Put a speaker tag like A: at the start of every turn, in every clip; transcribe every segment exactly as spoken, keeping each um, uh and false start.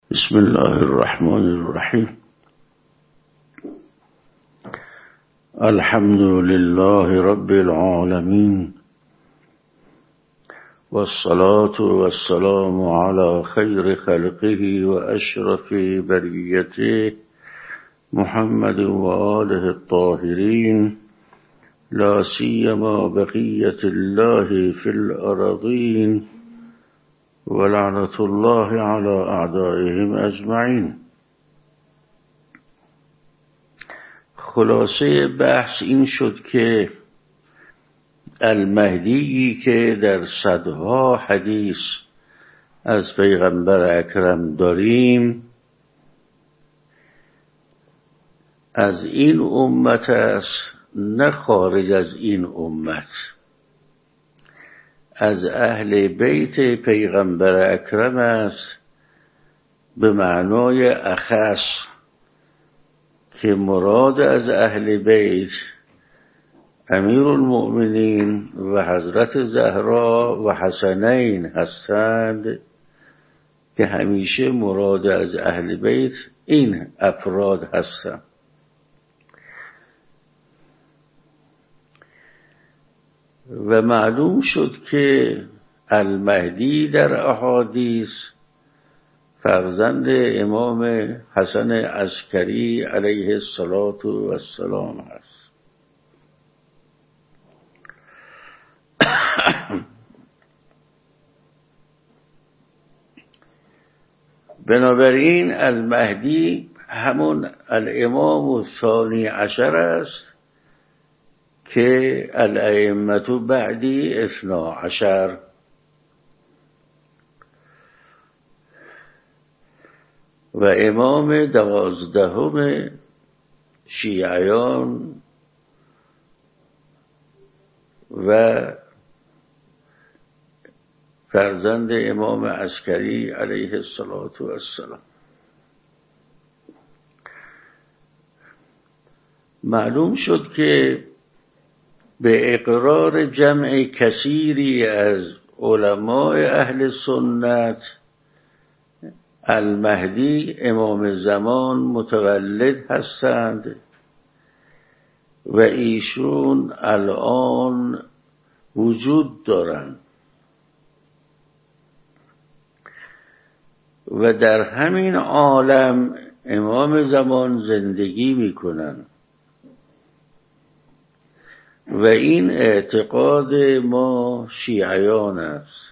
A: بسم الله الرحمن الرحیم. الحمد لله رب العالمین والصلاة والسلام على خیر خلقه و اشرف بریته محمد و آله الطاهرین، لا سیما بقیة الله فی الارضین ولعنة الله على اعدائهم اجمعین. خلاصه بحث این شد که المهدی که در صدها حدیث از پیغمبر اکرم داریم از این امت است، نه خارج از این امت، از اهل بیت پیغمبر اکرم است، به معنای اخص که مراد از اهل بیت امیر المؤمنین و حضرت زهرا و حسنین هستند که همیشه مراد از اهل بیت این افراد هستند. و معلوم شد که المهدی در احادیث فرزند امام حسن عسکری علیه السلام است. بنابراین المهدی همون الامام الثانی عشر است که الائمة بعدی اثنا عشر. و امام دوازدهم شیعیان و فرزند امام عسکری علیه السلام. معلوم شد که به اقرار جمع کثیری از علماء اهل سنت المهدی امام زمان متولد هستند و ایشون الان وجود دارند و در همین عالم امام زمان زندگی میکنند و این اعتقاد ما شیعیان است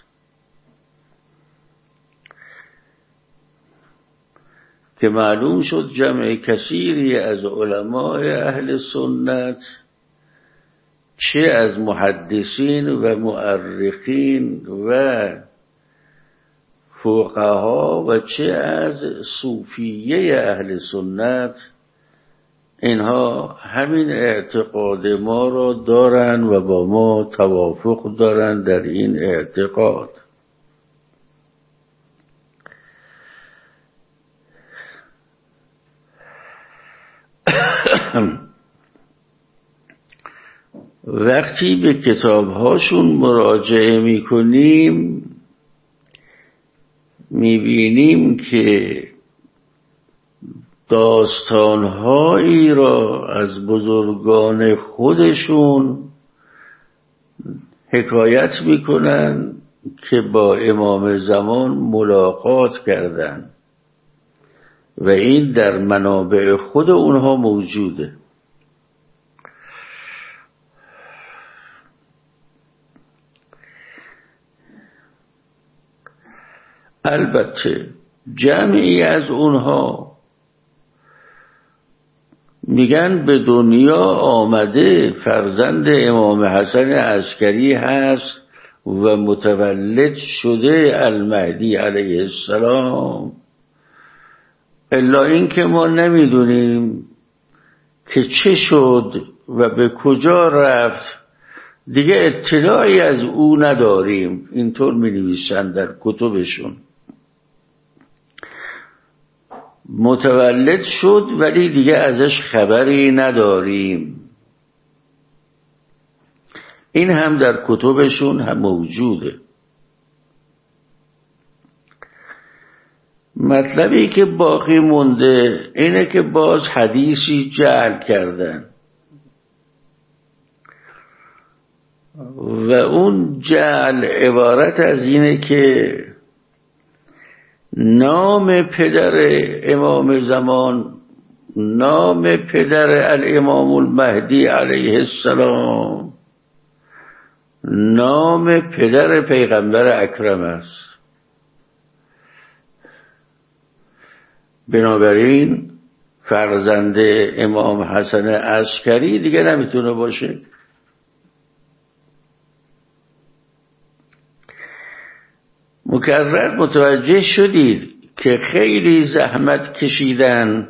A: که معلوم شد جمع کثیری از علماء اهل سنت، چه از محدثین و مؤرخین و فقها و چه از صوفیه اهل سنت، اینها همین اعتقاد ما را دارند و با ما توافق دارند در این اعتقاد. وقتی به کتابهاشون مراجعه میکنیم میبینیم که داستانهایی را از بزرگان خودشون حکایت میکنن که با امام زمان ملاقات کردند و این در منابع خود اونها موجوده. البته جمعی از اونها میگن به دنیا آمده فرزند امام حسن عسکری هست و متولد شده المهدی علیه السلام، الا این که ما نمیدونیم که چه شد و به کجا رفت، دیگه اطلاعی از او نداریم. اینطور می نویسند در کتبشون، متولد شد ولی دیگه ازش خبری نداریم. این هم در کتبشون هم موجوده. مطلبی که باقی مونده اینه که باز حدیثی جعل کردن و اون جعل عبارت از اینه که نام پدر امام زمان، نام پدر الامام المهدی علیه السلام، نام پدر پیغمبر اکرم است. بنابراین فرزند امام حسن عسکری دیگه نمیتونه باشه. مکرر متوجه شدید که خیلی زحمت کشیدن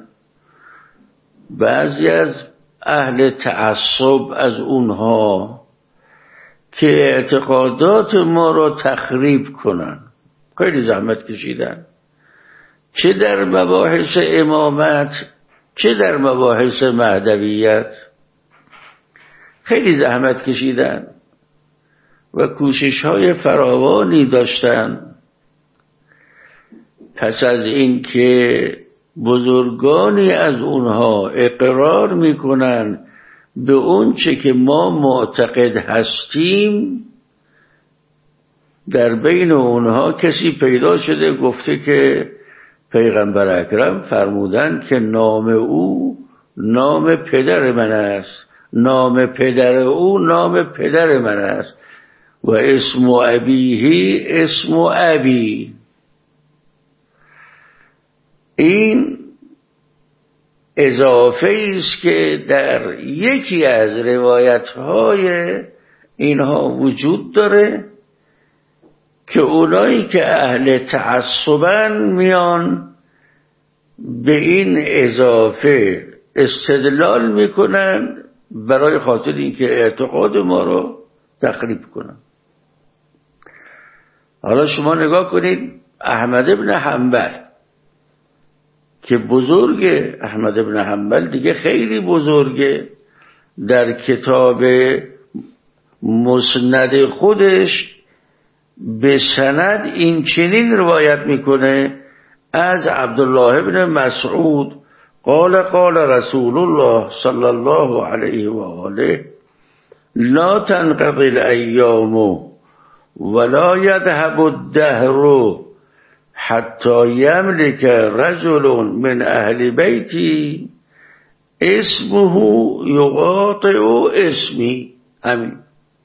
A: بعضی از اهل تعصب از اونها که اعتقادات ما را تخریب کنن، خیلی زحمت کشیدن، چه در مباحث امامت چه در مباحث مهدویت خیلی زحمت کشیدن و کوشش های فراوانی داشتن. پس از این که بزرگانی از اونها اقرار میکنن به اون چه که ما معتقد هستیم، در بین اونها کسی پیدا شده گفته که پیغمبر اکرم فرمودن که نام او نام پدر من است، نام پدر او نام پدر من است و اسم ابیه اسم ابی. این اضافه است که در یکی از روایت‌های اینها وجود داره که اونایی که اهل تعصبن میان به این اضافه استدلال میکنن برای خاطر اینکه اعتقاد ما رو تخریب کنن. حالا شما نگاه کنید احمد بن حنبل که بزرگ، احمد بن حنبل دیگه خیلی بزرگه، در کتاب مسند خودش به سند این چنین روایت میکنه از عبدالله بن مسعود قال قال رسول الله صلی الله علیه و آله لا تنقضی الایام ولا یذهب الدهر حتی یملک رجل من اهل بیتی اسمه یقاطع اسمی. همین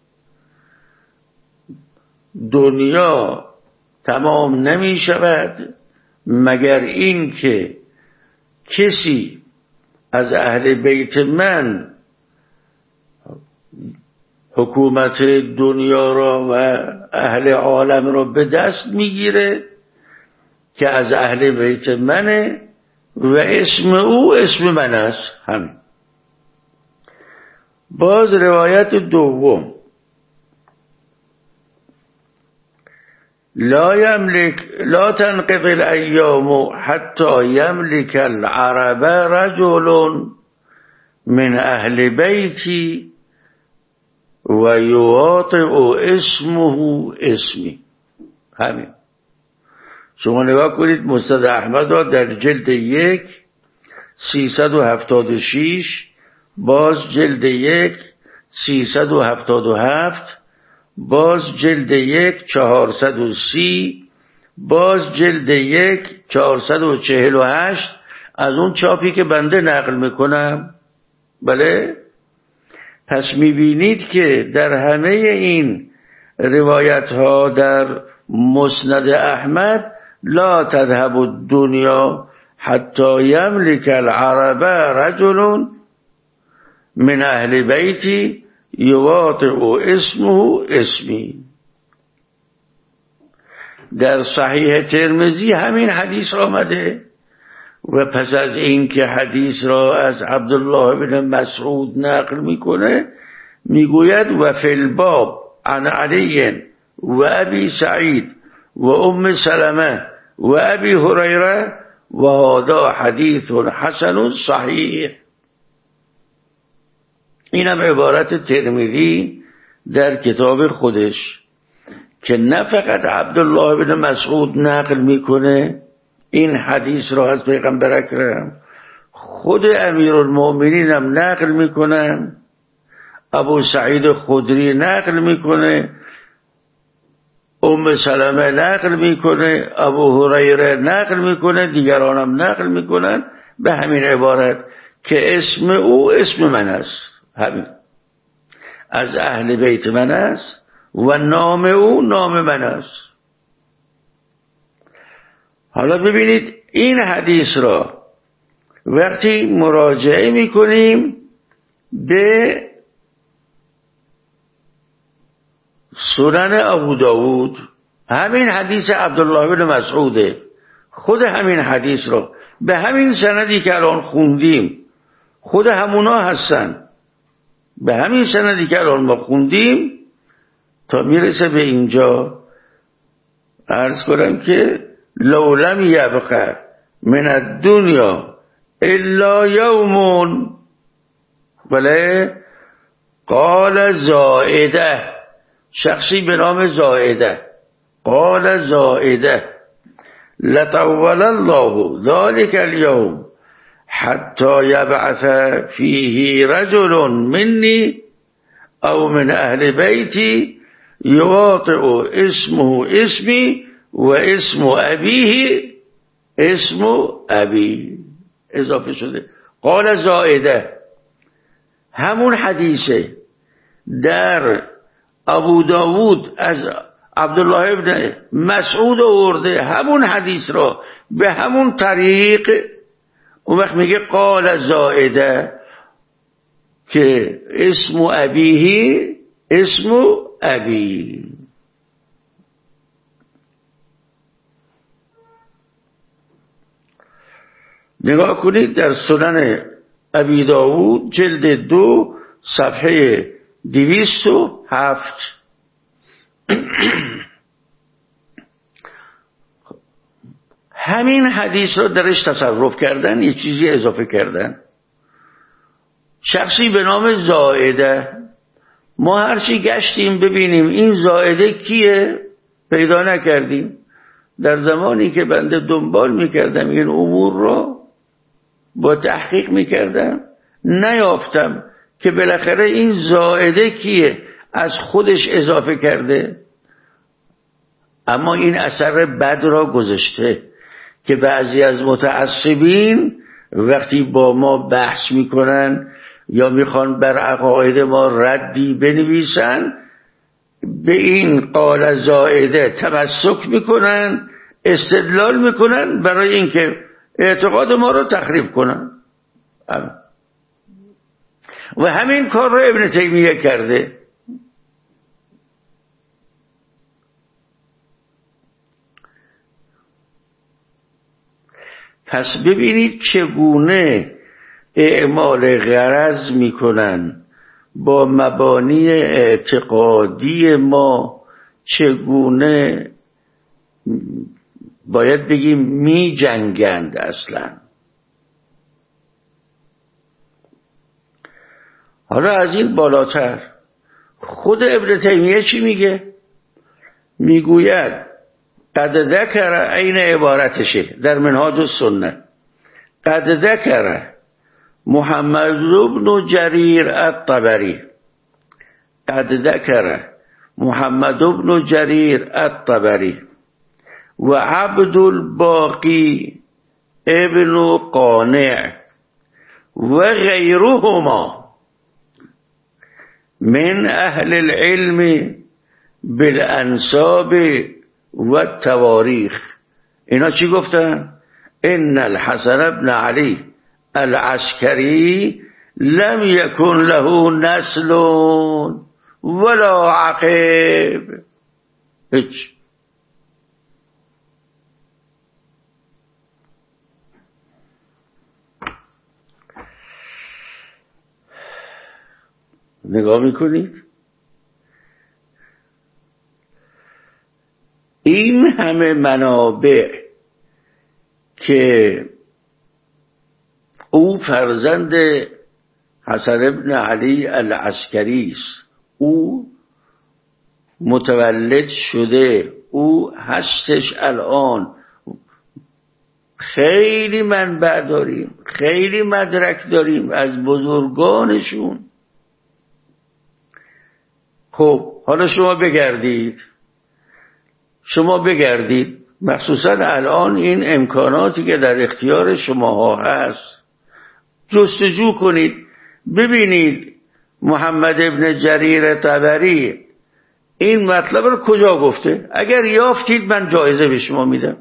A: دنیا تمام نمی شود مگر این که کسی از اهل بیت من حکومت دنیا را و اهل عالم را به دست میگیره که از اهل بیت منه و اسم او اسم من است. همین. باز روایت دوم لا يملك لا تنقضي الأيام حتى يملك العرب رجل من أهل بيتي ويواطئ اسمه اسمي. همین. شما نگاه کنید مسند احمد را در جلد یک سیصد و هفتاد و شش، باز جلد یک سیصد و هفتاد و هفت، باز جلد یک چهارصد و سی، باز جلد یک چهارصد و چهل و هشت از اون چاپی که بنده نقل میکنم. بله، پس میبینید که در همه این روایت ها در مسند احمد لا تذهب الدنیا حتی یملک العرب رجل من اهل بیتی یواطع اسمه اسمی. در صحیح ترمذی همین حدیث آمده و پس از این که حدیث را از عبدالله بن مسعود نقل میکنه میگوید و فی الباب عن علی و ابی سعید و ام سلمه و ابی هریره و هذا حدیث حسن صحیح. اینم عبارت ترمذی در کتاب خودش که نه فقط عبدالله بن مسعود نقل میکنه این حدیث را از پیغمبر اکرم، خود امیرالمؤمنین هم نقل میکنن، ابو سعید خدری نقل میکنه، ام سلمه نقل میکنه، ابو هریره نقل میکنه، دیگران هم نقل میکنن به همین عبارت که اسم او اسم من است، همین از اهل بیت من است و نام او نام من است. حالا ببینید این حدیث را وقتی مراجعه میکنیم به سنن ابو داود، همین حدیث عبدالله بن مسعوده، خود همین حدیث را به همین سندی که الان خوندیم خود همونا هستن، به همین سندی که الان ما خوندیم تا میرسه به اینجا عرض کنم که لو لم یبقى من الدنیا الا یوم بله قال زائده، شخصی به نام زائده قال زائده لطول الله ذلك اليوم حتى يبعث فيه رجل مني او من اهل بیتی یواطئ اسمه اسمی و اسم ابیه اسم ابی، اضافه شده قال زائده. همون حدیثه در ابو داود از عبدالله ابن مسعود آورده، همون حدیث را به همون طریق اون وقت میگه قال زائده که اسم ابیه اسم ابی. نگاه کنید در سنن ابی داود جلد دو صفحه دویست و هفت همین حدیث را درش تصرف کردن، یه چیزی اضافه کردن، شخصی به نام زائده. ما هرچی گشتیم ببینیم این زائده کیه پیدا نکردیم. در زمانی که بنده دنبال میکردم این امور را با تحقیق میکردم نیافتم که بالاخره این زائده کیه، از خودش اضافه کرده. اما این اثر بد را گذاشته که بعضی از متعصبین وقتی با ما بحث میکنن یا میخوان بر عقاید ما ردی بنویسن به این قال زائده تمسک میکنن، استدلال میکنن برای اینکه اعتقاد ما رو تخریب کنن. و همین کار رو ابن تیمیه کرده. پس ببینید چگونه اعمال غرض میکنن با مبانی اعتقادی ما، چگونه باید بگیم می جنگند. اصلا حالا از این بالاتر خود ابن تیمیه چی میگه؟ میگوید قد ذکر عین عبارتشه در منهاج السنه، قد ذکر محمد بن جریر الطبری، قد ذکر محمد بن جریر الطبری و عبد الباقی ابن قانع و غیرهما من اهل العلم بالانساب و التواریخ. اینا چی گفتن؟ ان الحسن بن علی العسکری لم یکن له نسل ولا عقب. هیچ. نگاه میکنید این همه منابع که او فرزند حسن ابن علی العسکری است، او متولد شده، او هستش الان خیلی منبع داریم، خیلی مدرک داریم از بزرگانشون. خب حالا شما بگردید شما بگردید مخصوصا الان این امکاناتی که در اختیار شماها هست جستجو کنید، ببینید محمد ابن جریر طبری این مطلب رو کجا گفته. اگر یافتید من جایزه به شما میدم.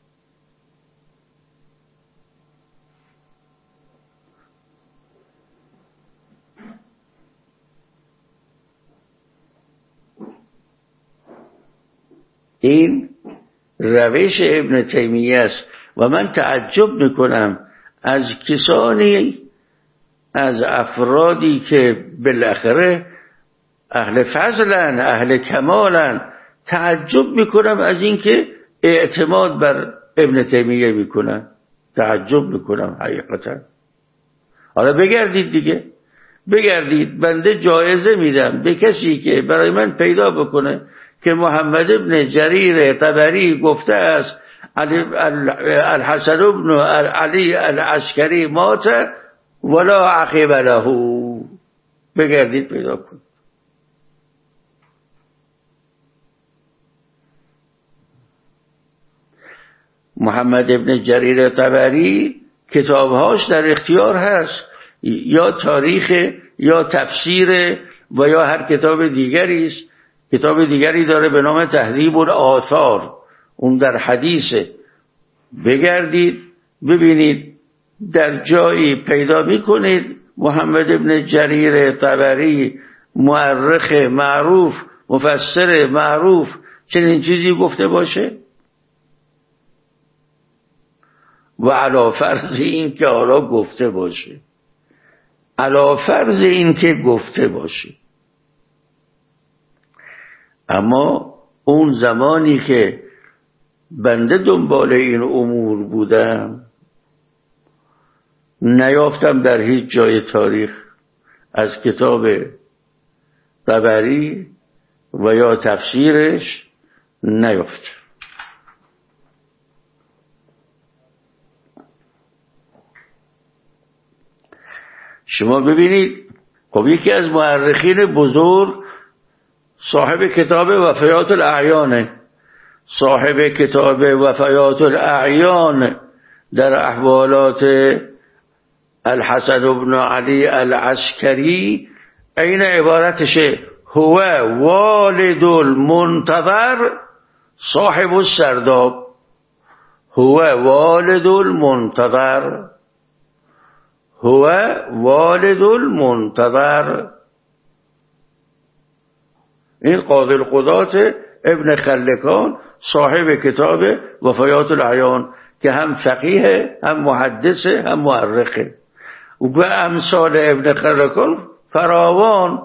A: این روش ابن تیمیه است و من تعجب میکنم از کسانی، از افرادی که بالاخره اهل فضلن، اهل کمالن، تعجب میکنم از اینکه اعتماد بر ابن تیمیه میکنن. تعجب میکنم حقیقتا. حالا بگردید دیگه، بگردید. بنده جایزه میدم به کسی که برای من پیدا بکنه که محمد ابن جریر طبری گفته است الحسن بن علی العسکری مات ولا عقب له. بگردید پیدا کنید. محمد ابن جریر طبری کتابهاش در اختیار هست، یا تاریخ یا تفسیر و یا هر کتاب دیگری است. کتاب دیگری داره به نام تهذیب الآثار، اون در حدیثه. بگردید ببینید در جایی پیدا میکنید محمد ابن جریر طبری مورخ معروف، مفسر معروف چنین چیزی گفته باشه. و علی فرض این که حالا گفته باشه، علی فرض این که گفته باشه. اما اون زمانی که بنده دنبال این امور بودم نیافتم در هیچ جای تاریخ از کتاب طبری و یا تفسیرش نیافتم. شما ببینید، خب یکی از مورخین بزرگ صاحب کتاب وفیات الاعیان، صاحب کتاب وفیات الاعیان در احوالات الحسن بن علی العسکری این عبارتشه: هو والد المنتظر صاحب السرداب. هو والد المنتظر، هو والد المنتظر. این قاضی القضات ابن خلکان صاحب کتاب وفیات الاعیان که هم فقیه، هم محدثه، هم مورخه. و به امثال ابن خلکان فراوان.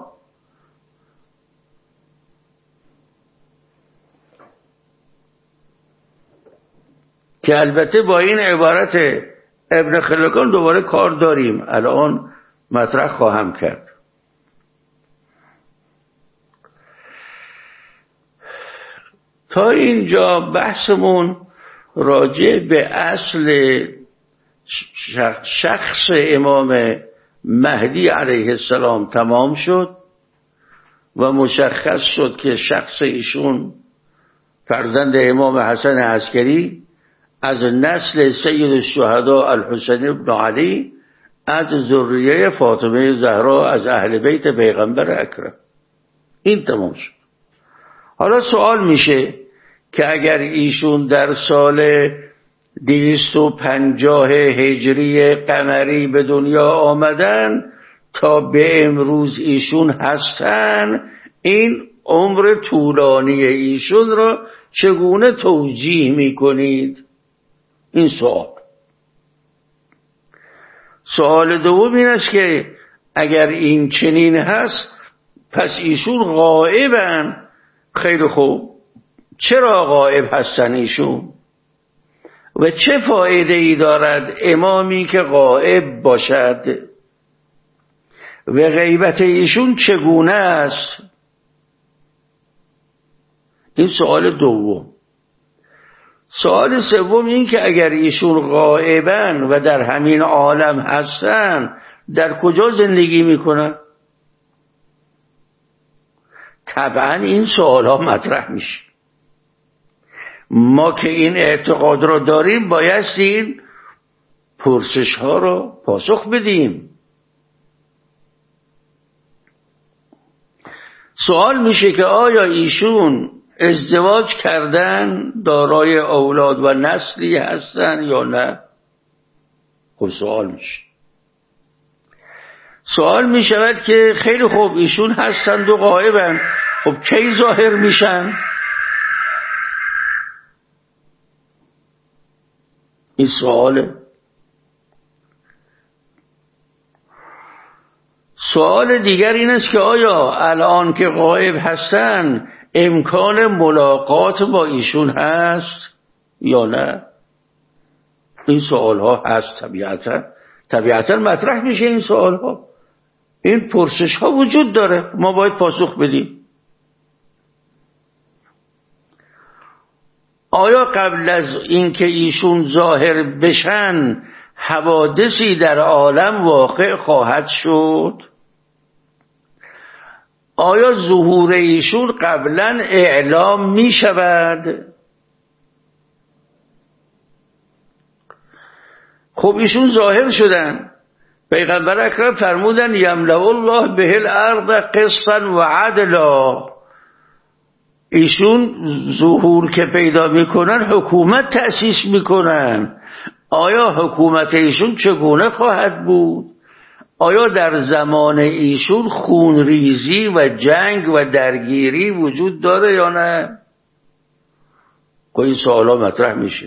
A: که البته با این عبارت ابن خلکان دوباره کار داریم، الان مطرح خواهم کرد. تا اینجا بحثمون راجع به اصل شخص امام مهدی علیه السلام تمام شد و مشخص شد که شخص ایشون فرزند امام حسن عسکری از نسل سید الشهدا الحسین بن علی از ذریه فاطمه زهرا از اهل بیت پیغمبر اکرم. این تمام شد. حالا سوال میشه که اگر ایشون در سال دویست و پنجاه هجری قمری به دنیا آمدن تا به امروز ایشون هستن، این عمر طولانی ایشون را چگونه توجیه میکنید؟ این سوال. سوال دوم این است که اگر این چنین هست پس ایشون غائبن. خیلی خوب، چرا غائب هستن ایشون و چه فایده ای دارد امامی که غائب باشد و غیبت ایشون چگونه است؟ این سوال دوم. سوال سوم این که اگر ایشون غائبن و در همین عالم هستن در کجا زندگی میکنن؟ طبعا این سوال ها مطرح میشه. ما که این اعتقاد را داریم بایستی این پرسش ها را پاسخ بدیم. سوال میشه که آیا ایشون ازدواج کردن، دارای اولاد و نسلی هستن یا نه؟ خب سوال میشه. سوال میشود که خیلی خوب ایشون هستند و غائبن، خب کی ظاهر میشن؟ این سواله. سوال دیگر این است که آیا الان که غائب هستن امکان ملاقات با ایشون هست یا نه؟ این سوال ها هست. طبیعتا طبیعتا مطرح میشه این سوال ها. این پرسش ها وجود داره، ما باید پاسخ بدیم. آیا قبل از اینکه ایشون ظاهر بشن حوادثی در عالم واقع خواهد شد؟ آیا ظهور ایشون قبلا اعلام می شود؟ خب ایشون ظاهر شدن، پیغمبر اکرم فرمودن یملأ الله به الارض قسطا و عدلا. ایشون ظهور که پیدا میکنن حکومت تأسیس میکنن. آیا حکومت ایشون چگونه خواهد بود؟ آیا در زمان ایشون خونریزی و جنگ و درگیری وجود داره یا نه؟ این سوالا مطرح میشه.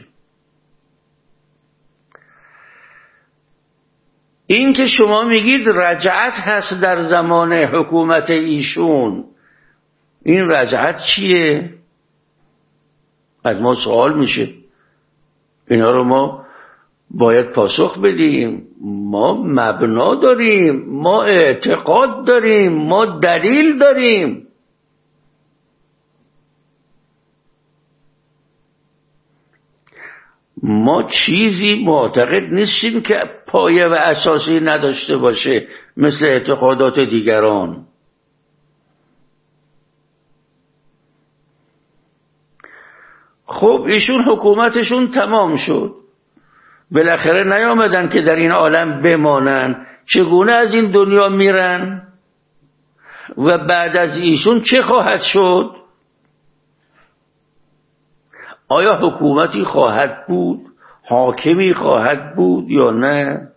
A: این که شما میگید رجعت هست در زمان حکومت ایشون، این رجعت چیه؟ از ما سوال میشه. اینا رو ما باید پاسخ بدیم. ما مبنا داریم، ما اعتقاد داریم، ما دلیل داریم. ما چیزی معتقد نیستیم که پایه و اساسی نداشته باشه مثل اعتقادات دیگران. خب ایشون حکومتشون تمام شد، بالاخره نیامدن که در این عالم بمانن. چگونه از این دنیا میرن و بعد از ایشون چه خواهد شد؟ آیا حکومتی خواهد بود، حاکمی خواهد بود یا نه؟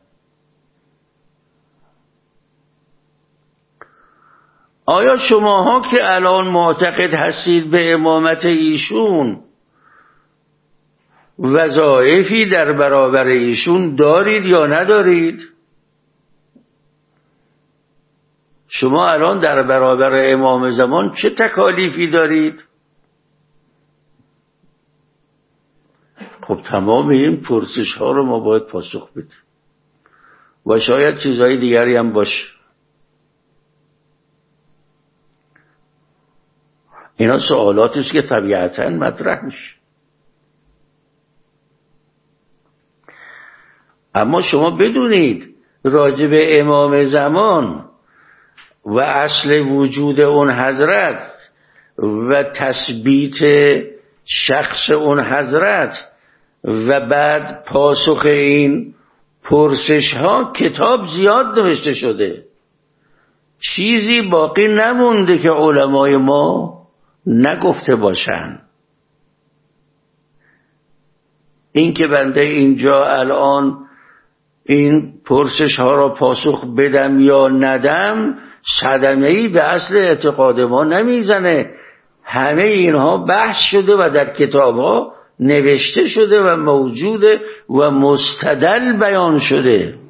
A: آیا شماها که الان معتقد هستید به امامت ایشون وظایفی در برابر ایشون دارید یا ندارید؟ شما الان در برابر امام زمان چه تکالیفی دارید؟ خب تمام این پرسش ها رو ما باید پاسخ بدیم و شاید چیزهای دیگری هم باشه. اینا سوالاتی است که طبیعتا مطرح میشه. اما شما بدونید راجع به امام زمان و اصل وجود اون حضرت و تثبیت شخص اون حضرت و بعد پاسخ این پرسش ها کتاب زیاد نوشته شده. چیزی باقی نمونده که علمای ما نگفته باشن. این که بنده اینجا الان این پرسش ها را پاسخ بدم یا ندم صدمه‌ای به اصل اعتقاد ما نمیزنه. همه اینها بحث شده و در کتاب ها نوشته شده و موجوده و مستدل بیان شده.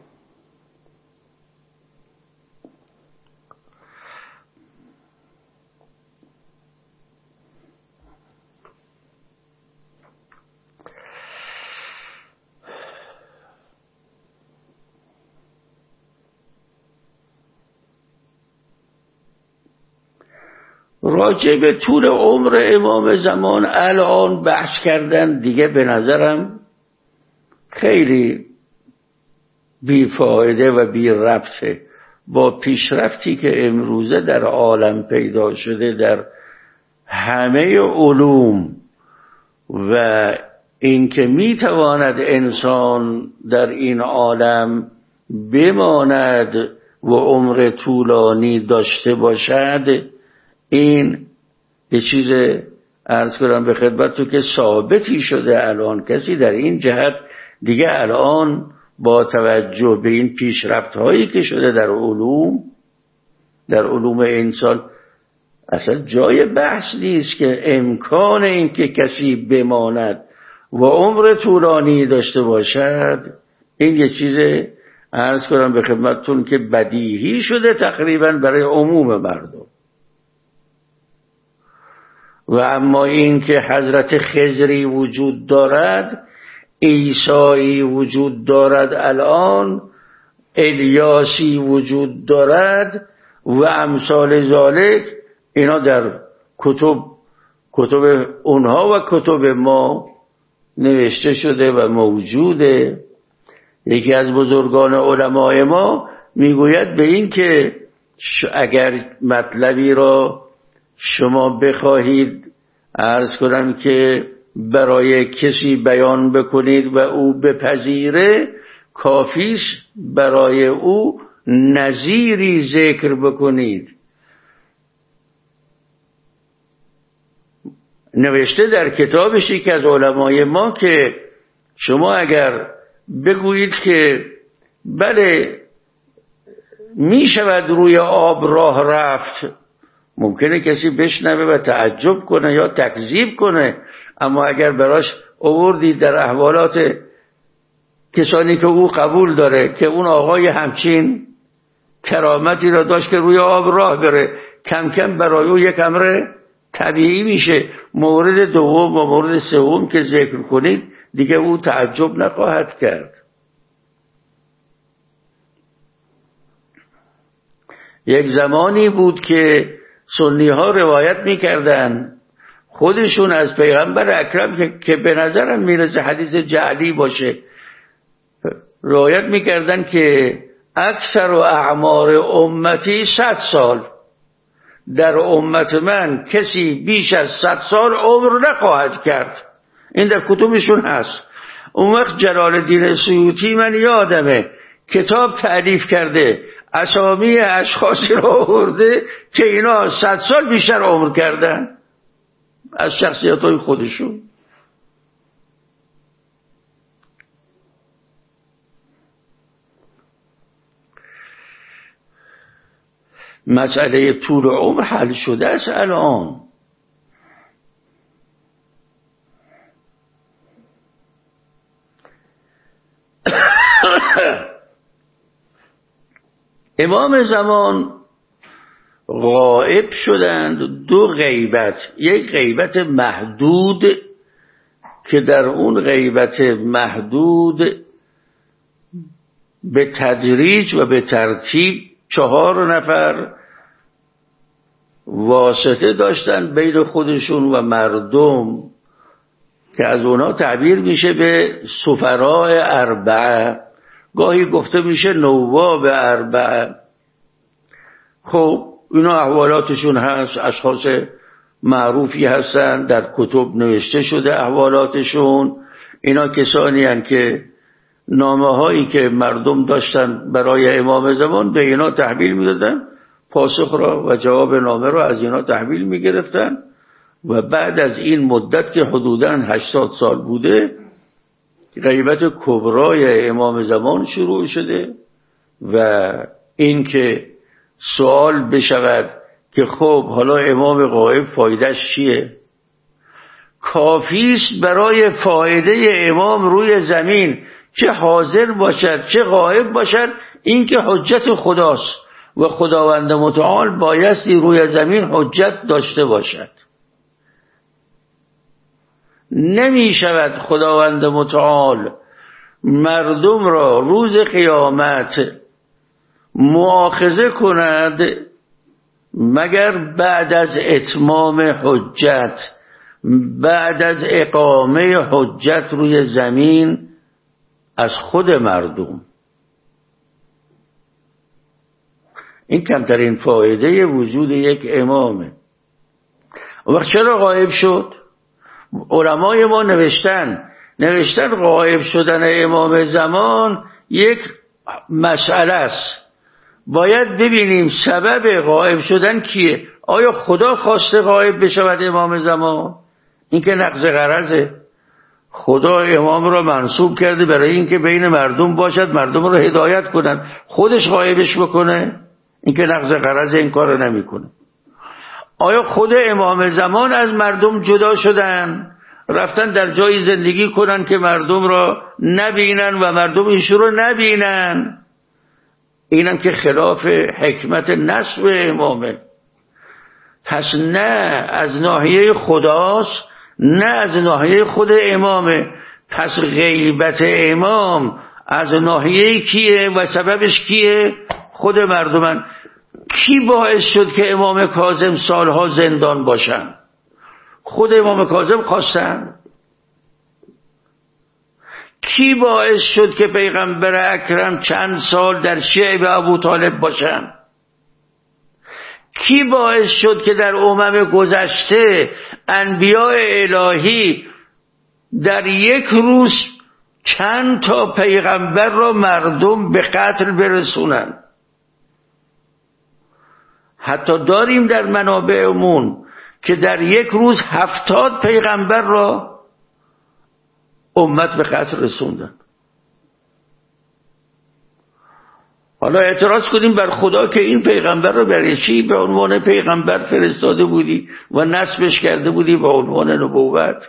A: راجع به طول عمر امام زمان الان بحث کردن دیگه به نظرم خیلی بیفایده و بی ربطه با پیشرفتی که امروزه در عالم پیدا شده در همه علوم و اینکه میتواند انسان در این عالم بماند و عمر طولانی داشته باشد. این یه چیز عرض کنم به خدمت تو که ثابتی شده. الان کسی در این جهت دیگه الان با توجه به این پیشرفت هایی که شده در علوم در علوم انسان اصلا جای بحث نیست که امکان این که کسی بماند و عمر طولانی داشته باشد این یه چیز عرض کنم به خدمتتون که بدیهی شده تقریبا برای عموم مردم. و اما این که حضرت خضری وجود دارد، عیسی وجود دارد، الان الیاسی وجود دارد و امثال ذالک، اینا در کتب کتب اونها و کتب ما نوشته شده و موجوده. یکی از بزرگان علمای ما میگوید به این که اگر مطلبی را شما بخواهید عرض کنم که برای کسی بیان بکنید و او بپذیره، کافیست برای او نظیری ذکر بکنید. نوشته در کتابش یکی از علمای ما که شما اگر بگویید که بله می شود روی آب راه رفت، ممکنه کسی بشنوه و تعجب کنه یا تکذیب کنه، اما اگر براش آوردید در احوالات کسانی که او قبول داره که اون آقای همچین کرامتی را داشت که روی آب راه بره، کم کم برای او یک امر طبیعی میشه. مورد دوم و مورد سوم که ذکر کنید دیگه او تعجب نخواهد کرد. یک زمانی بود که سنی ها روایت میکردن خودشون از پیغمبر اکرم که, که به نظرم میرسه حدیث جعلی باشه، روایت میکردن که اکثر و اعمار امتی صد سال، در امت من کسی بیش از صد سال عمر نخواهد کرد. این در کتبشون هست. اون وقت جلال الدین سیوطی من یادمه کتاب تألیف کرده، اسامی اشخاصی را آورده که اینا صد سال بیشتر عمر کردن از شخصیت‌های خودشون. مسئله طول عمر حل شده است الان. امام زمان غائب شدند دو غیبت، یک غیبت محدود که در اون غیبت محدود به تدریج و به ترتیب چهار نفر واسطه داشتن بین خودشون و مردم که از اونا تعبیر میشه به سفراء اربعه، گاهی گفته میشه نواب اربعه. خب اینا احوالاتشون هست، اشخاص معروفی هستن، در کتب نوشته شده احوالاتشون. اینا کسانی هستند که نامه هایی که مردم داشتن برای امام زمان به اینا تحویل میدادن، پاسخ را و جواب نامه را از اینا تحویل میگرفتن و بعد از این مدت که حدوداً هشتاد سال بوده غیبت کبرای امام زمان شروع شده و این که سوال بشود که خب حالا امام غایب فایدهش چیه؟ کافیست برای فایده امام روی زمین چه حاضر باشد چه غایب باشد، این که حجت خداست و خداوند متعال بایستی روی زمین حجت داشته باشد. نمی شود خداوند متعال مردم را روز قیامت مؤاخذه کند مگر بعد از اتمام حجت، بعد از اقامه حجت روی زمین از خود مردم. این کمترین فایده وجود یک امامه. وقت چرا غایب شد؟ علمای ما نوشتن نوشتن غایب شدن امام زمان یک مسئله است. باید ببینیم سبب غایب شدن کیه. آیا خدا خواسته غایب بشود امام زمان؟ این که نقض غرضه. خدا امام را منصوب کرده برای اینکه بین مردم باشد، مردم را هدایت کنند. خودش غایبش بکنه؟ این که نقض غرض، این کار رو نمیکنه. آیا خود امام زمان از مردم جدا شدن، رفتن در جایی زندگی کنن که مردم را نبینن و مردم ایشون رو نبینن؟ اینم که خلاف حکمت نصب امامه. پس نه از ناحیه خداست، نه از ناحیه خود امامه. پس غیبت امام از ناحیه کیه و سببش کیه؟ خود مردمن. کی باعث شد که امام کاظم سالها زندان باشن؟ خود امام کاظم خواستن؟ کی باعث شد که پیغمبر اکرم چند سال در شیعه ابو طالب باشن؟ کی باعث شد که در امم گذشته انبیاء الهی در یک روز چند تا پیغمبر را مردم به قتل برسونن؟ حتی داریم در منابعمون که در یک روز هفتاد پیغمبر را امت به قتل رسوندن. حالا اعتراض کنیم بر خدا که این پیغمبر را برای چی به عنوان پیغمبر فرستاده بودی و نصبش کرده بودی به عنوان نبوت؟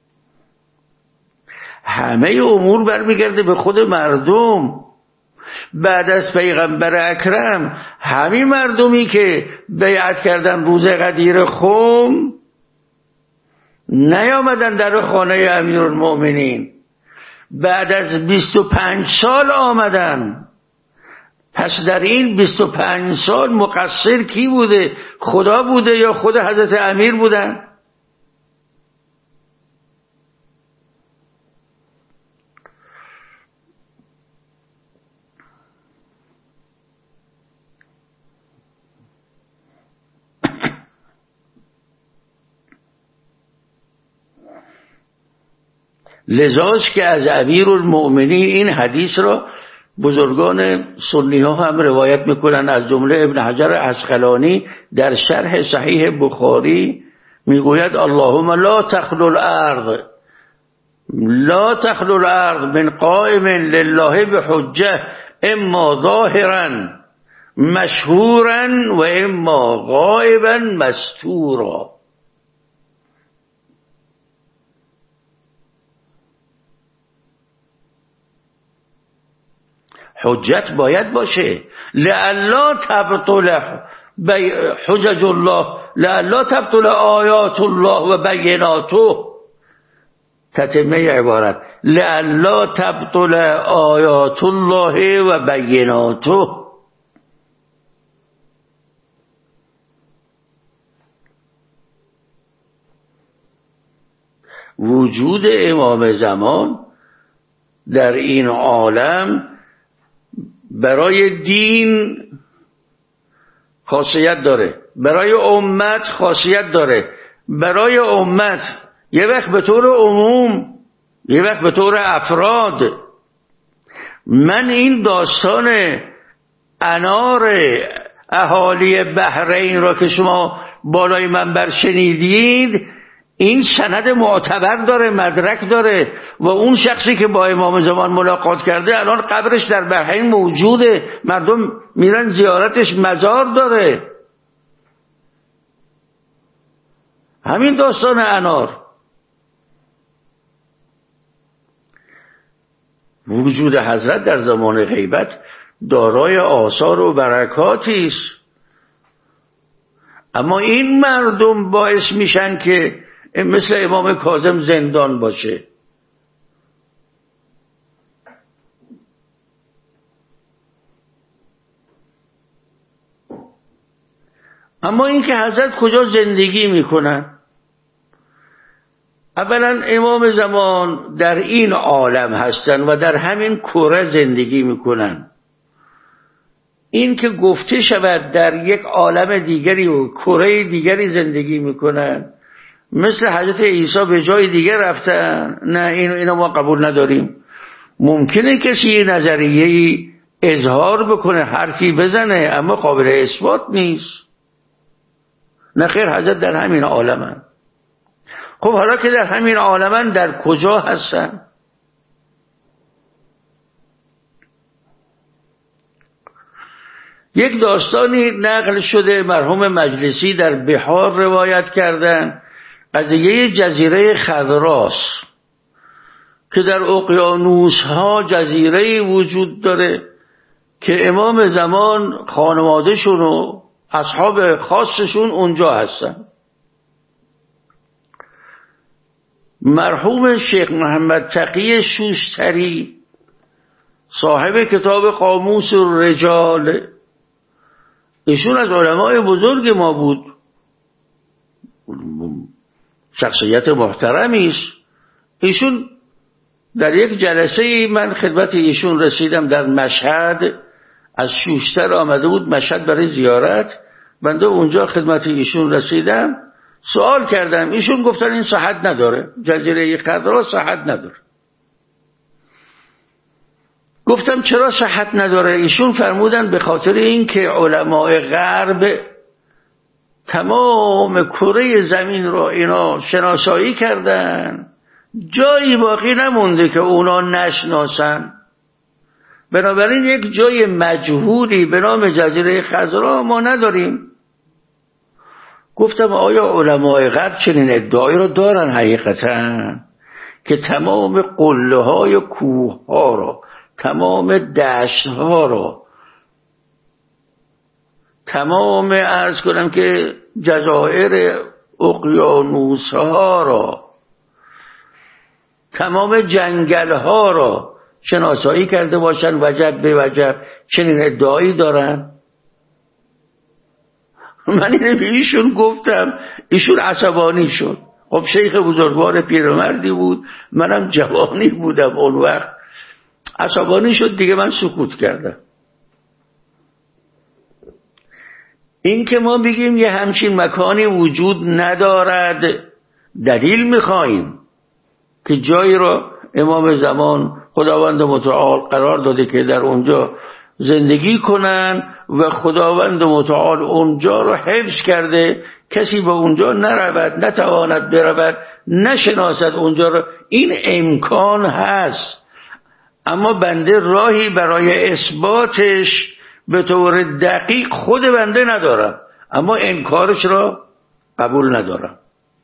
A: همه امور برمیگرده به خود مردم. بعد از پیغمبر اکرم همین مردمی که بیعت کردن روز غدیر خم نیامدن در خانه امیرالمؤمنین، بعد از بیست و پنج سال آمدن. پس در این بیست و پنج سال مقصر کی بوده؟ خدا بوده یا خود حضرت امیر بودن؟ لذاست که از امیرالمؤمنین این حدیث را بزرگان سنی ها هم روایت میکنن. از جمله ابن حجر عسقلانی در شرح صحیح بخاری میگوید اللهم لا تخلو الارض لا تخلو الارض من قائم لله بحجه اما ظاهرا مشهورا و اما غائبا مستورا. حجت باید باشه لئلا تبطل حجج الله، لئلا تبطل آیات الله و بیناته. تتمه عبارت لئلا تبطل آیات الله و بیناته. وجود امام زمان در این عالم برای دین خاصیت داره، برای امت خاصیت داره. برای امت یه وقت به طور عموم، یه وقت به طور افراد. من این داستان انار اهالی بحرین را که شما بالای منبر شنیدید، این سند معتبر داره، مدرک داره و اون شخصی که با امام زمان ملاقات کرده الان قبرش در بحرین موجوده، مردم میرن زیارتش، مزار داره. همین داستان انار. وجود حضرت در زمان غیبت دارای آثار و برکاتی است، اما این مردم باعث میشن که مثل امام کاظم زندان باشه. اما اینکه حضرت کجا زندگی میکنن، اولا امام زمان در این عالم هستن و در همین کره زندگی میکنن. این که گفته شود در یک عالم دیگری و کره دیگری زندگی میکنن، مثل حضرت عیسی به جای دیگر رفتن، نه اینو اینو ما قبول نداریم. ممکنه کسی نظریه‌ای اظهار بکنه، حرفی بزنه، اما قابل اثبات نیست. نه خیر، حضرت در همین عالمن. خب حالا که در همین عالمن، در کجا هستن؟ یک داستانی نقل شده، مرحوم مجلسی در بحار روایت کردن، قضیه جزیره خضراست که در اقیانوس ها جزیره وجود داره که امام زمان خانوادهشون و اصحاب خاصشون اونجا هستن. مرحوم شیخ محمد تقی شوشتری صاحب کتاب قاموس الرجال، ایشون از علمای بزرگ ما بود، شخصیت محترمی است. ایشون در یک جلسه من خدمت ایشون رسیدم در مشهد، از شوشتر آمده بود مشهد برای زیارت، بنده اونجا خدمت ایشون رسیدم، سوال کردم، ایشون گفتن این صحت نداره، جزیره خضرا صحت نداره. گفتم چرا صحت نداره؟ ایشون فرمودن به خاطر این که علماء غرب تمام کره زمین رو اینا شناسایی کردن، جایی باقی نمونده که اونا نشناسن، بنابراین یک جای مجهولی به نام جزیره خضرا ما نداریم. گفتم آیا علماء غرب چنین ادعایی رو دارن حقیقتا که تمام قله های کوه ها رو، تمام دشت ها رو، تمام عرض کنم که جزایر اقیانوس ها رو، تمام جنگل ها رو شناسایی کرده باشن وجب به وجب؟ چنین ادعایی دارن؟ من اینو به ایشون گفتم، ایشون عصبانی شد. خب شیخ بزرگوار پیرمردی بود، منم جوانی بودم اون وقت، عصبانی شد دیگه، من سکوت کردم. این که ما بگیم یه همچین مکانی وجود ندارد، دلیل میخواییم که جایی رو امام زمان خداوند متعال قرار داده که در اونجا زندگی کنن و خداوند متعال اونجا رو حفظ کرده، کسی به اونجا نرود، نتواند برود، نشناسد اونجا رو. این امکان هست، اما بنده راهی برای اثباتش به طور دقیق خود بنده ندارم، اما انکارش را قبول ندارم.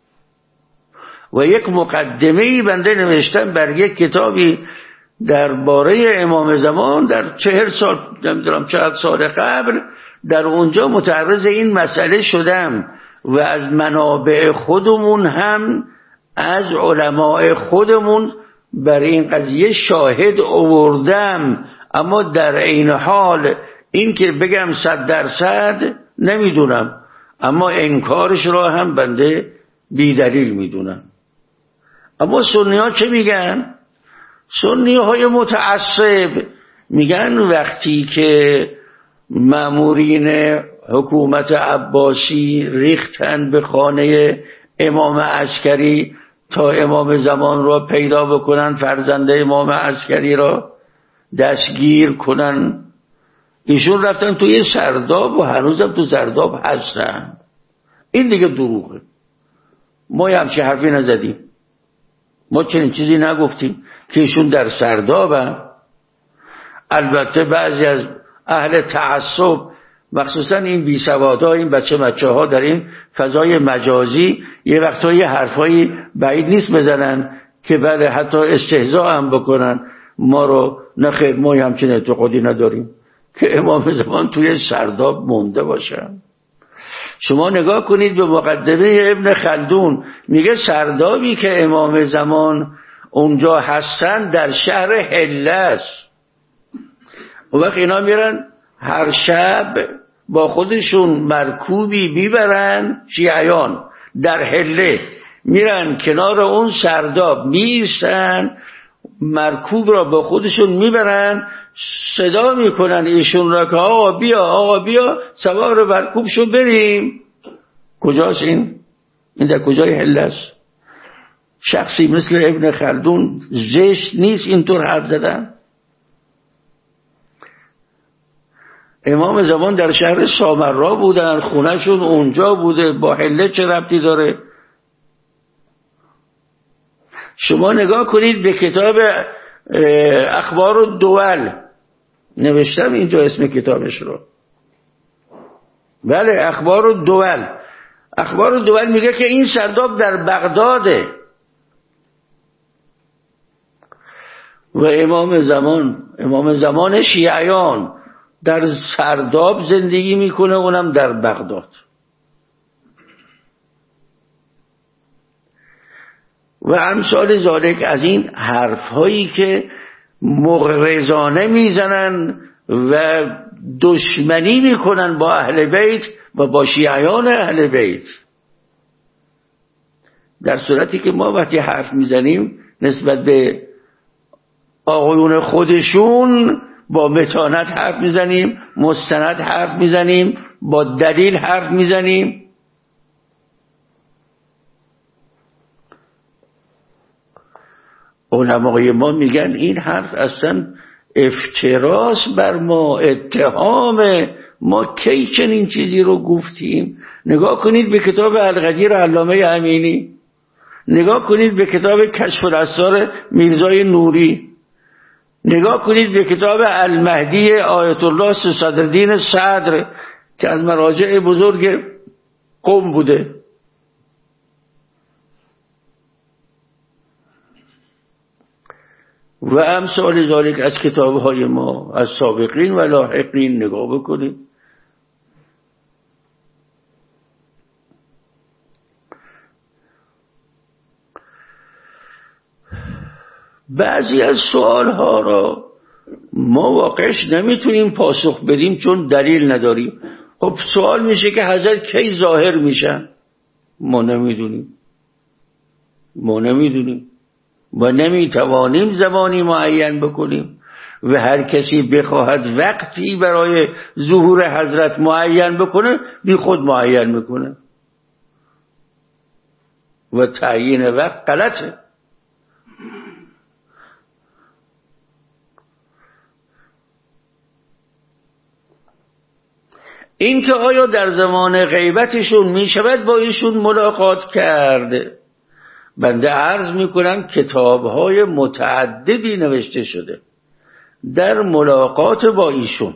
A: و یک مقدمه‌ای بنده نوشتم بر یک کتابی درباره امام زمان در چهل سال نمیدونم چهل سال قبل، در اونجا متعرض این مسئله شدم و از منابع خودمون هم از علماء خودمون بر این قضیه شاهد آوردم. اما در این حال این که بگم صد درصد نمیدونم، اما انکارش را هم بنده بی دلیل میدونم. اما سنی ها چه میگن؟ سنی های متعصب میگن وقتی که مامورین حکومت عباسی ریختن به خانه امام عسکری تا امام زمان را پیدا بکنن، فرزند امام عسکری را دستگیر کنن، ایشون رفتن توی سرداب و هنوزم تو سرداب هستن. این دیگه دروغه. ما همچین حرفی نزدیم، ما چنین چیزی نگفتیم که ایشون در سردابن. البته بعضی از اهل تعصب، مخصوصا این بی سوادها، این بچه بچه ها در این فضای مجازی یه وقتا یه حرفایی بعید نیست بزنن که بعد حتی استهزاء هم بکنن ما رو. نخیر، ما همچین اعتقادی نداریم که امام زمان توی سرداب مونده باشن. شما نگاه کنید به مقدمه ابن خلدون، میگه سردابی که امام زمان اونجا هستن در شهر حله است. اون وقت اینا میرن هر شب با خودشون مرکوبی میبرن، شیعیان در حله میرن کنار اون سرداب میستن، مرکوب را با خودشون میبرن، صدا میکنن ایشون را که آقا بیا آقا بیا سوار مرکوب شو بریم. کجاست این؟ این در کجای حله است؟ شخصی مثل ابن خلدون زشت نیست اینطور حرف زدن؟ امام زمان در شهر سامرا بودن، خونهشون اونجا بوده، با حله چه ربطی داره؟ شما نگاه کنید به کتاب اخبار الدول، نوشتم اینجا اسم کتابش رو، بله اخبار الدول. اخبار الدول میگه که این سرداب در بغداده و امام زمان امام زمان شیعیان در سرداب زندگی میکنه، اونم در بغداد. و امثال ذالک از این حرف هایی که مغرضانه میزنن و دشمنی میکنن با اهل بیت و با شیعیان اهل بیت، در صورتی که ما وقتی حرف میزنیم نسبت به آقایون خودشون با متانت حرف میزنیم، مستند حرف میزنیم، با دلیل حرف میزنیم. علمای ما میگن این حرف اصلا افتراس بر ما، اتهام ما، کی چنین چیزی رو گفتیم؟ نگاه کنید به کتاب القدیر علامه امینی، نگاه کنید به کتاب کشف الاسرار میرزای نوری، نگاه کنید به کتاب المهدی آیت الله صدرالدین صدر که از مراجع بزرگ قم بوده. و امثال ذالک از کتابهای ما از سابقین و لاحقین نگاه بکنید. بعضی از سوالها را ما واقعش نمیتونیم پاسخ بدیم چون دلیل نداریم. خب سوال میشه که حضرت کی ظاهر میشن؟ ما نمیدونیم ما نمیدونیم و نمیتوانیم زمانی معین بکنیم و هر کسی بخواهد وقتی برای ظهور حضرت معین بکنه بی خود معین میکنه و تعیین وقت غلطه. این که آیا در زمان غیبتشون می شود با ایشون ملاقات کرده؟ بنده عرض می کنم کتابهای متعددی نوشته شده در ملاقات با ایشون.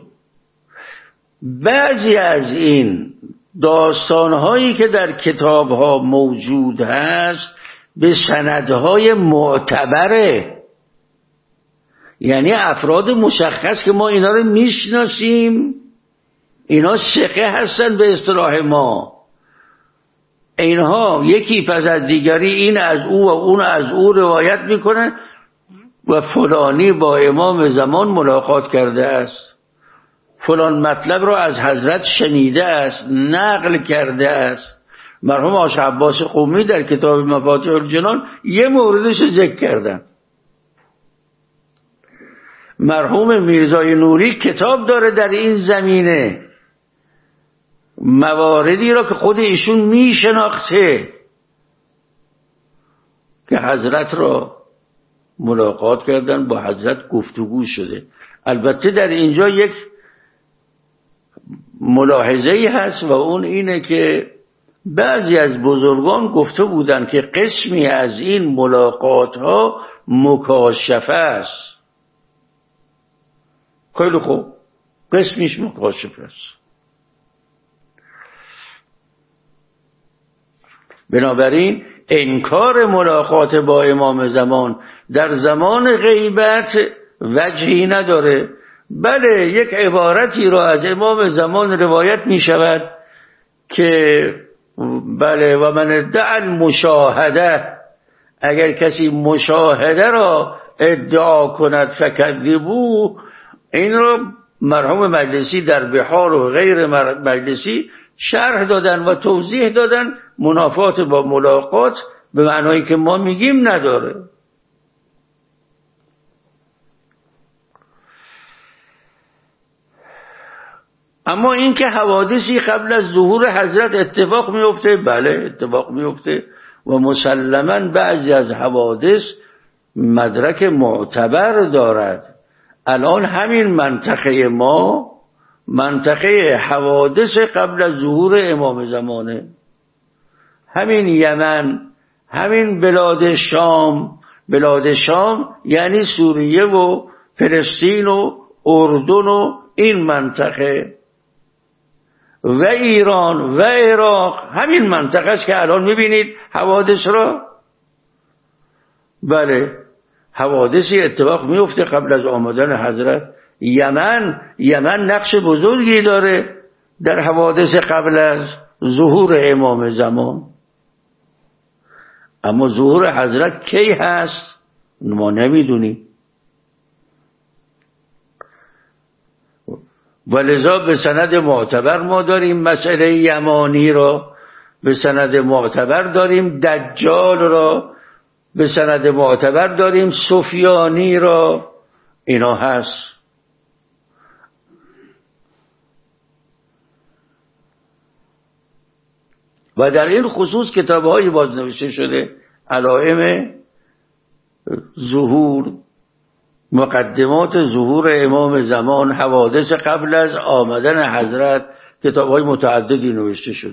A: بعضی از این داستانهایی که در کتابها موجود هست به سندهای معتبره، یعنی افراد مشخص که ما اینا رو میشناسیم، اینا ثقه هستن به اصطلاح ما، اینها یکی پس از دیگری این از او و اون از او روایت میکنه و فلانی با امام زمان ملاقات کرده است، فلان مطلب رو از حضرت شنیده است، نقل کرده است. مرحوم آش عباس قمی در کتاب مفاتیح الجنان یه موردش ذکر کردن. مرحوم میرزای نوری کتاب داره در این زمینه، مواردی را که خود ایشون میشناخته که حضرت را ملاقات کردن، با حضرت گفتگو شده. البته در اینجا یک ملاحظه‌ای هست و اون اینه که بعضی از بزرگان گفته بودن که قسمی از این ملاقات ها مکاشفه است. خیلی خوب، قسمیش مکاشفه است. بنابراین انکار ملاقات با امام زمان در زمان غیبت وجهی نداره. بله یک عبارتی را از امام زمان روایت می شود که بله و من ادعا المشاهده، اگر کسی مشاهده را ادعا کند فکذبوه، این را مرحوم مجلسی در بحار و غیر مجلسی شرح دادن و توضیح دادن منافات با ملاقات به معنایی که ما میگیم نداره. اما این که حوادثی قبل از ظهور حضرت اتفاق میفته، بله اتفاق میفته و مسلماً بعضی از حوادث مدرک معتبر دارد. الان همین منطقه ما منطقه حوادث قبل از ظهور امام زمانه، همین یمن، همین بلاد شام، بلاد شام یعنی سوریه و فلسطین و اردن و این منطقه و ایران و عراق، همین منطقه است که الان میبینید حوادث را. بله حوادثی اتفاق میفته قبل از آمدن حضرت. یمن یمن نقش بزرگی داره در حوادث قبل از ظهور امام زمان. اما ظهور حضرت کی هست ما نمیدونیم. ولذا به سند معتبر ما داریم مسئله یمانی را، به سند معتبر داریم دجال را، به سند معتبر داریم سفیانی را. اینا هست. و در این خصوص کتاب‌هایی بازنوشته شده، علائم ظهور، مقدمات ظهور امام زمان، حوادث قبل از آمدن حضرت، کتاب‌های متعددی نوشته شد.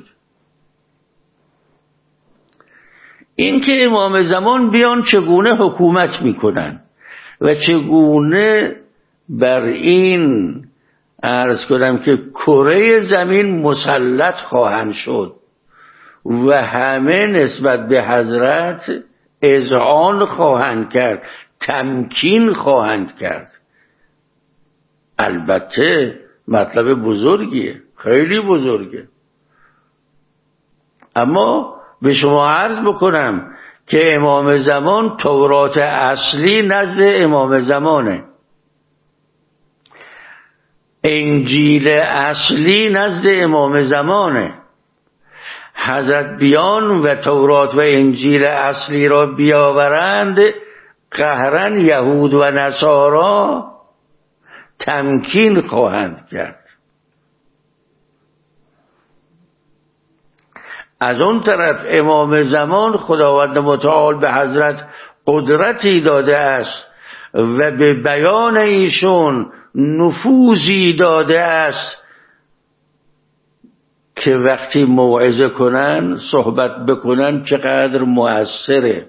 A: این که امام زمان بیان چگونه حکومت میکنن و چگونه بر این عرض کنم که کره زمین مسلط خواهند شد و همه نسبت به حضرت اذعان خواهند کرد، تمکین خواهند کرد. البته مطلب بزرگیه، خیلی بزرگه. اما به شما عرض بکنم که امام زمان تورات اصلی نزد امام زمانه، انجیل اصلی نزد امام زمانه. حضرت بیان و تورات و انجیل اصلی را بیاورند، قهرا یهود و نصارا تمکین خواهند کرد. از اون طرف امام زمان خداوند متعال به حضرت قدرتی داده است و به بیان ایشون نفوذی داده است که وقتی موعظه کنن، صحبت بکنن چقدر مؤثره.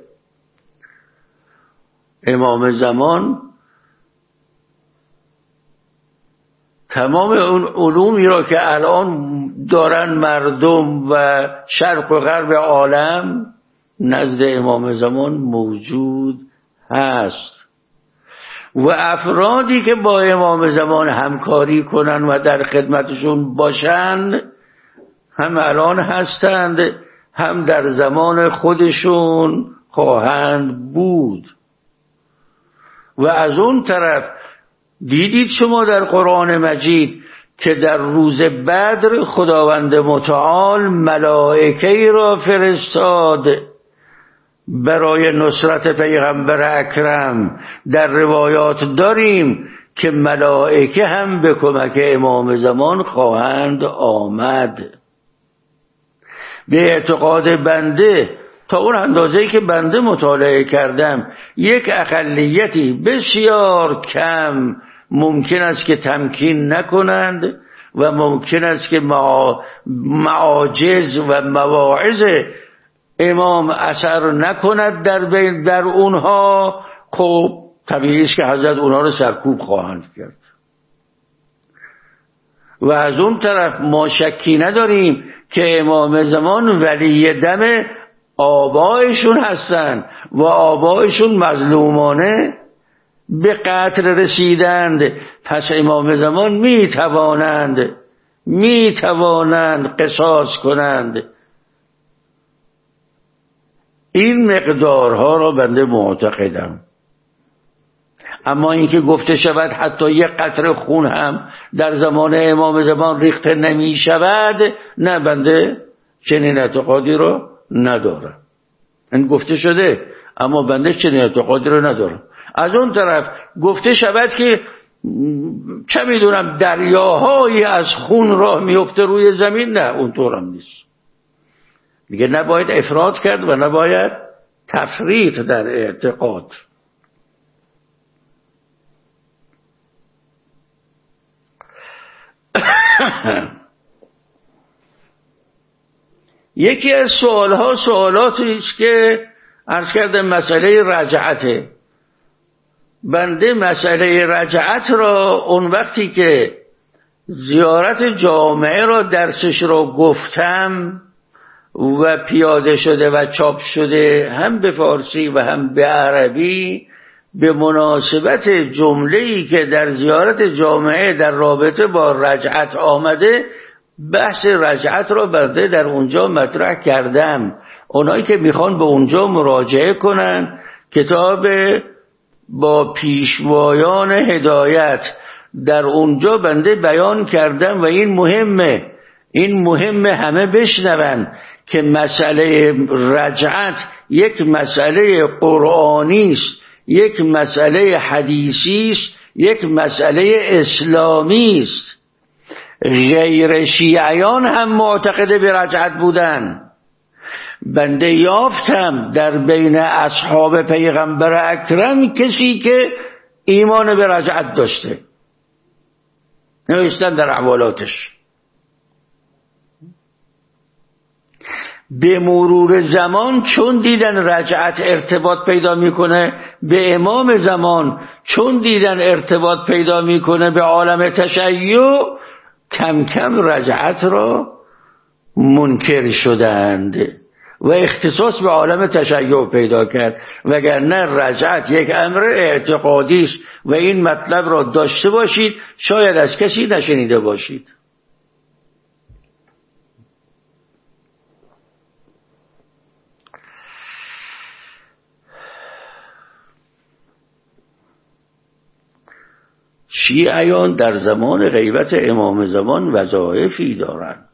A: امام زمان تمام اون علومی را که الان دارن مردم و شرق و غرب عالم نزد امام زمان موجود هست و افرادی که با امام زمان همکاری کنن و در خدمتشون باشن هم الان هستند، هم در زمان خودشون خواهند بود. و از اون طرف دیدید شما در قرآن مجید که در روز بدر خداوند متعال ملائکه‌ای را فرستاد برای نصرت پیغمبر اکرم. در روایات داریم که ملائکه هم به کمک امام زمان خواهند آمد. به اعتقاد بنده، تا اون اندازه‌ای که بنده مطالعه کردم، یک اقلیتی بسیار کم ممکن است که تمکین نکنند و ممکن است که معاجز و مواعظ امام اثر نکند در بین در اونها. خب طبیعی است که حضرت اونها رو سرکوب خواهند کرد. و از اون طرف ما شکی نداریم که امام زمان ولی دم آبایشون هستند و آبایشون مظلومانه به قتل رسیدند. پس امام زمان می توانند می توانند قصاص کنند. این مقدارها را بنده معتقدم. اما اینکه گفته شود حتی یک قطره خون هم در زمان امام زمان ریخته نمی شود، نه، بنده چنین اعتقادی رو ندارم. این گفته شده اما بنده چنین اعتقادی رو ندارم. از اون طرف گفته شود که چه میدونم دریاهایی از خون راه میفته روی زمین، نه، اونطور هم نیست. دیگه نباید افراط کرد و نباید تفریط در اعتقاد. یکی از سوالها سوالاتی است که عرض کردم مسئله رجعته. بنده مسئله رجعت را اون وقتی که زیارت جامعه را درسش را گفتم و پیاده شده و چاپ شده هم به فارسی و هم به عربی، به مناسبت جمله‌ای که در زیارت جامعه در رابطه با رجعت آمده، بحث رجعت را بنده در اونجا مطرح کردم. اونایی که میخوان به اونجا مراجعه کنن، کتاب با پیشوایان هدایت، در اونجا بنده بیان کردم و این مهمه، این مهمه همه بشنون که مسئله رجعت یک مسئله قرآنی است، یک مسئله حدیثی است، یک مسئله اسلامی است. غیر شیعیان هم معتقد به رجعت بودن. بنده یافتم در بین اصحاب پیغمبر اکرم کسی که ایمان به رجعت داشته، نوشتن در احوالاتش. به مرور زمان چون دیدن رجعت ارتباط پیدا میکنه به امام زمان، چون دیدن ارتباط پیدا میکنه به عالم تشیع، کم کم رجعت را منکر شدند و اختصاص به عالم تشیع پیدا کرد. وگرنه رجعت یک امر اعتقادی است و این مطلب را داشته باشید، شاید از کسی نشنیده باشید. شیعیان در زمان غیبت امام زمان وظایفی دارند.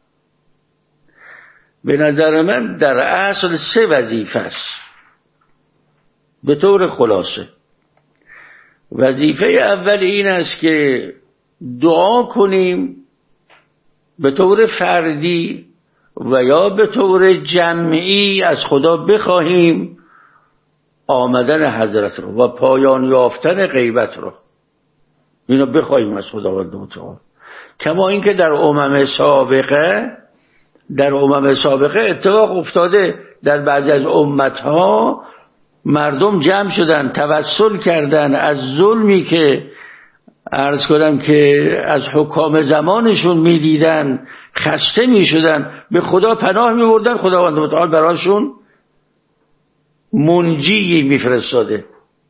A: به نظر من در اصل سه وظیفه است به طور خلاصه. وظیفه اول این است که دعا کنیم به طور فردی و یا به طور جمعی از خدا بخواهیم آمدن حضرت رو و پایان یافتن غیبت رو، اینو بخواهیم از خداوند متعال. کما اینکه در امم سابقه در امم سابقه اتفاق افتاده، در بعضی از امتها مردم جمع شدن، توسل کردن از ظلمی که عرض کنم که از حکام زمانشون میدیدن، خسته میشدن، به خدا پناه میبردن، خداوند متعال براشون منجی میفرستاده.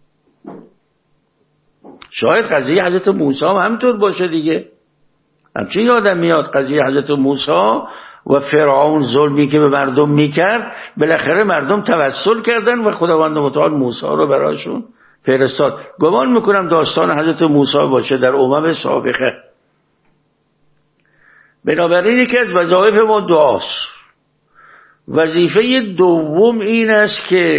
A: شاید قضیه حضرت موسی هم همینطور باشه دیگه. همچنین یادم میاد قضیه حضرت موسی و فرعون، ظلمی که به مردم میکرد، بالاخره مردم توسل کردن و خداوند متعال موسی رو براشون فرستاد. گمان میکنم داستان حضرت موسی باشه در امم سابقه. بنابراین یکی از وظایف ما دعاست. وظیفه دوم این است که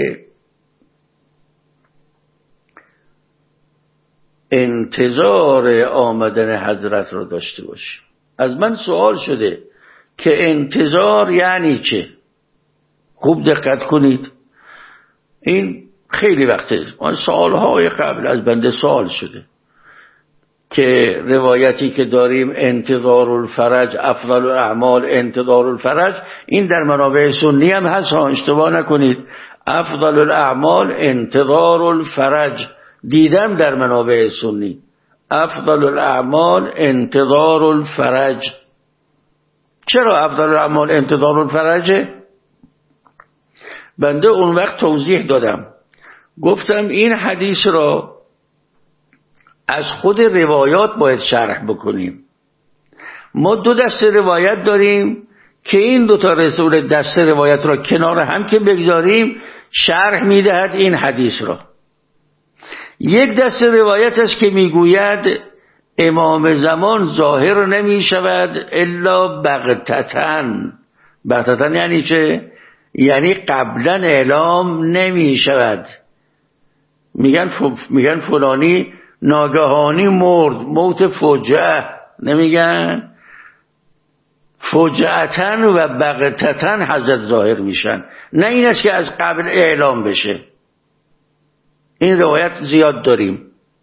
A: انتظار آمدن حضرت رو داشته باشیم. از من سوال شده که انتظار یعنی چه؟ خوب دقت کنید، این خیلی وقته، آن سالهای قبل از بنده سوال شده که روایتی که داریم انتظار الفرج افضل الاعمال انتظار الفرج، این در منابع سنی هم هست، اشتباه نکنید. افضل الاعمال انتظار الفرج دیدم در منابع سنی، افضل الاعمال انتظار الفرج. چرا افضل الاعمال انتظار الفرجه؟ بنده اون وقت توضیح دادم، گفتم این حدیث را از خود روایات باید شرح بکنیم. ما دو دسته روایت داریم که این دو تا رسول دسته روایت را کنار هم که بگذاریم شرح میدهد این حدیث را. یک دست روایت است که میگوید امام زمان ظاهر نمی شود الا بغتتن. بغتتن یعنی چه؟ یعنی قبلا اعلام نمی شود. میگن ف... میگن فلانی ناگهانی مرد، موت فجعه، نمیگن؟ فجعتن و بغتتن حضرت ظاهر میشن، نه این است که از قبل اعلام بشه. این روایت زیاد داریم.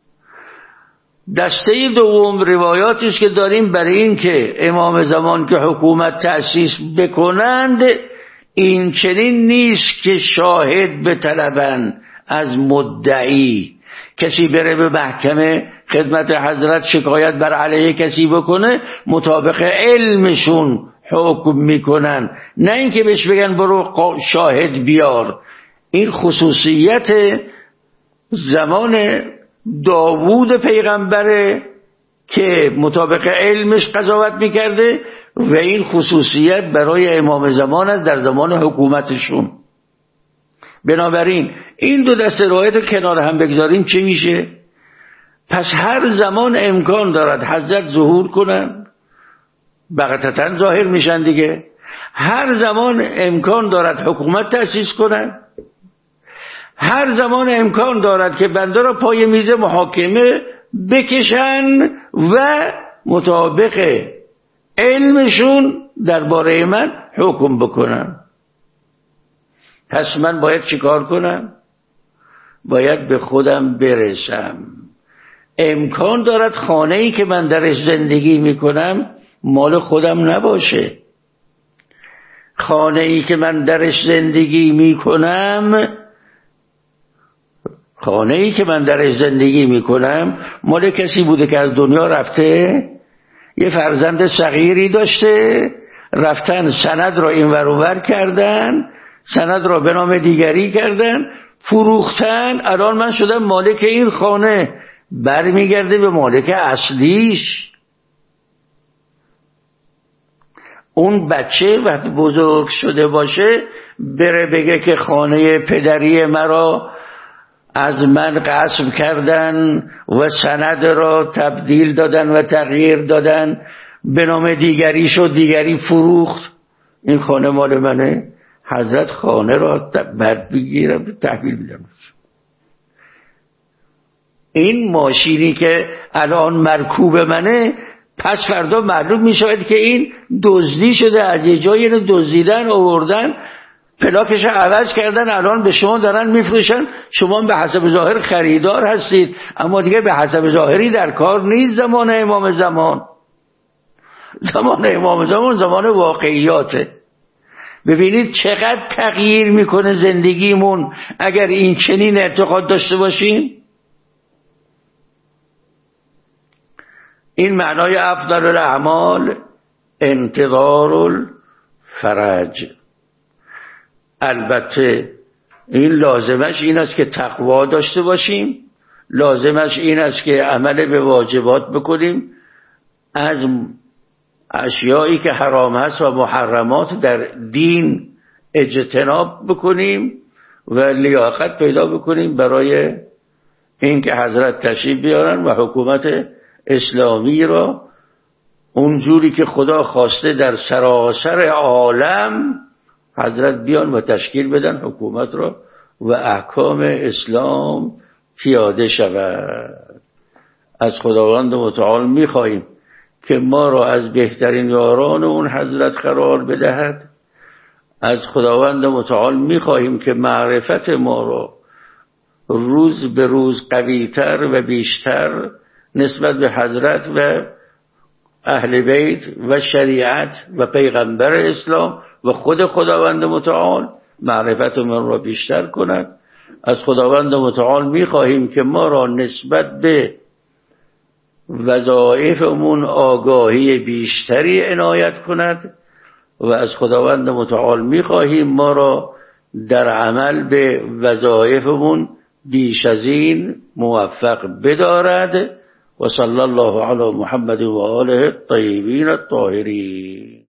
A: دسته دوم روایاتی است که داریم برای این که امام زمان که حکومت تأسیس بکنند این چنین نیست که شاهد بطلبن از مدعی، کسی بره به محکمه خدمت حضرت شکایت بر علیه کسی بکنه مطابق علمشون حکم میکنن، نه اینکه بهش بگن برو شاهد بیار. این خصوصیت زمان داوود پیغمبره که مطابق علمش قضاوت میکرده و این خصوصیت برای امام زمان است در زمان حکومتشون. بنابراین این دو دسته روایت رو کنار هم بگذاریم چه میشه؟ پس هر زمان امکان دارد حضرت ظهور کنن، بغتتن ظاهر میشن دیگه. هر زمان امکان دارد حکومت تأسیس کنن، هر زمان امکان دارد که بنده را پای میز محاکمه بکشن و مطابق علمشون درباره من حکم بکنن. پس من باید چیکار کنم؟ باید به خودم برسم. امکان دارد خانه‌ای که من درش زندگی میکنم مال خودم نباشه. خانه‌ای که من درش زندگی میکنم خانه‌ای که من درش زندگی میکنم مال کسی بوده که از دنیا رفته، یه فرزند صغیری داشته، رفتن سند را اینور اونور کردن، سند را به نام دیگری کردن، فروختن، الان من شدم مالک این خانه. برمیگرده به مالک اصلیش. اون بچه وقتی بزرگ شده باشه بره بگه که خانه پدری مرا از من غصب کردن و سند را تبدیل دادن و تغییر دادن، به نام دیگری شد، دیگری فروخت، این خانه مال منه. حضرت خانه را بر بگیرم تحویل میدم. این ماشینی که الان مرکوب منه پس فردا معلوم میشود که این دزدی شده، از یه جایی اینو دزدیدن آوردن، پلاکش عوض کردن، الان به شما دارن میفروشن، شما به حسب ظاهر خریدار هستید، اما دیگه به حسب ظاهری در کار نیست. زمان امام زمان زمان امام زمان زمان واقعیاته. ببینید چقدر تغییر میکنه زندگیمون اگر این چنین اعتقاد داشته باشیم. این معنای افضل الاعمال انتظار الفرج. البته این لازمش این است که تقوا داشته باشیم، لازمش این است که عمل به واجبات بکنیم، از اشیایی که حرام هست و محرمات در دین اجتناب بکنیم و لیاقت پیدا بکنیم برای این که حضرت تشریف بیارن و حکومت اسلامی را اونجوری که خدا خواسته در سراسر عالم حضرت بیان و تشکیل بدن حکومت را و احکام اسلام پیاده شود. از خداوند متعال میخواهیم که ما را از بهترین یاران اون حضرت قرار بدهد. از خداوند متعال میخواهیم که معرفت ما را روز به روز قویتر و بیشتر نسبت به حضرت و اهل بیت و شریعت و پیغمبر اسلام و خود خداوند متعال معرفت من را بیشتر کند. از خداوند متعال میخواهیم که ما را نسبت به وظایفمون آگاهی بیشتری عنایت کند و از خداوند متعال میخواهیم ما را در عمل به وظایفمون بیش از این موفق بدارد. و صلی الله علی محمد و آله الطیبین الطاهرین.